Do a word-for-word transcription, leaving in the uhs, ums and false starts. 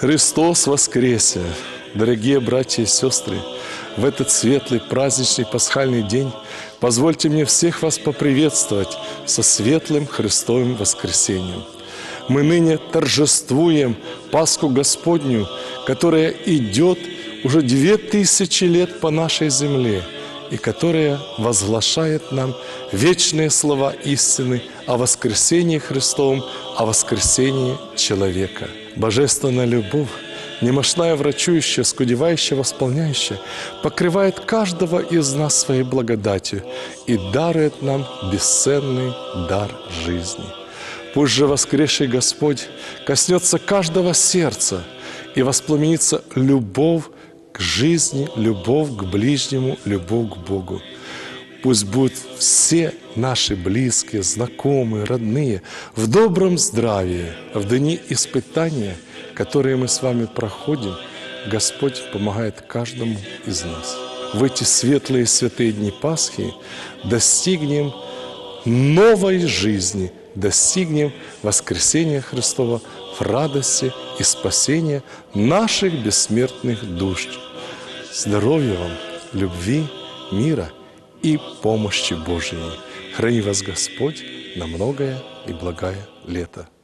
Христос воскресе! Дорогие братья и сестры, в этот светлый, праздничный, пасхальный день позвольте мне всех вас поприветствовать со светлым Христовым воскресением. Мы ныне торжествуем Пасху Господню, которая идет уже две тысячи лет по нашей земле и которая возглашает нам вечные слова истины о воскресении Христовом, о воскресении человека. Божественная любовь, немощная, врачующая, скудевающая, восполняющая, покрывает каждого из нас своей благодатью и дарует нам бесценный дар жизни. Пусть же воскресший Господь коснется каждого сердца и воспламенится любовь к жизни, любовь к ближнему, любовь к Богу. Пусть будут все наши близкие, знакомые, родные в добром здравии, в дни испытания, которые мы с вами проходим. Господь помогает каждому из нас. В эти светлые святые дни Пасхи достигнем новой жизни, достигнем воскресения Христова в радости и спасения наших бессмертных душ. Здоровья вам, любви, мира и помощи Божией. Храни вас Господь на многое и благое лето.